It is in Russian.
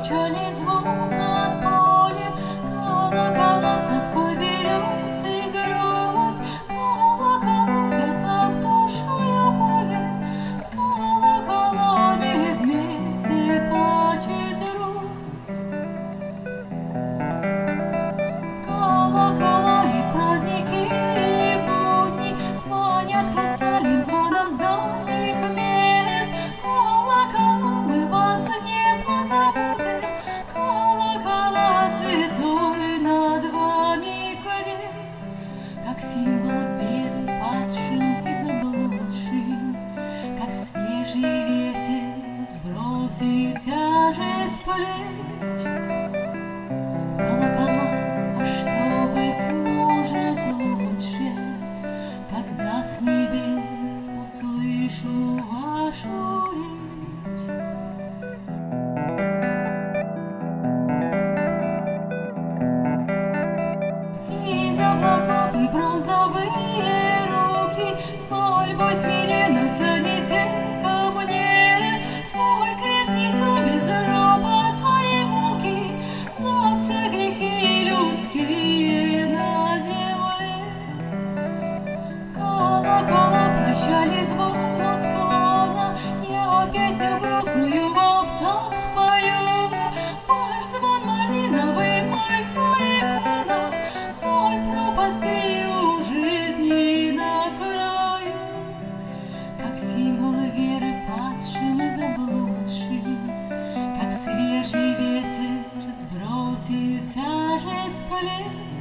печали звон над полем, колокола с тоской берез и грусть. Колокола, я так душою болен, с колоколами вместе плачет Русь. Колокола и праздники, и будни звонят хрустальным звоном с дальних мест. Колокола, мы вас не позабудем, колокола, святой над вами крест, как символ веры падшим и заблудшим, как свежий ветер сбросит тяжесть плеч. Колокола, а что быть может лучше, когда с небес услышу вашу речь? Из облаков и бронзовые руки с мольбой смиренно тянете ко мне. Свой крест несу без ропота и муки за все грехи людские на земле. Колокола прощали звону склона, я песню грустную вам в такт пою. Ваш звон малиновый, моя икона, ноль пропастей у жизни на краю, как символ веры падшим и заблудшим, как свежий ветер сбросит тяжесть плеч.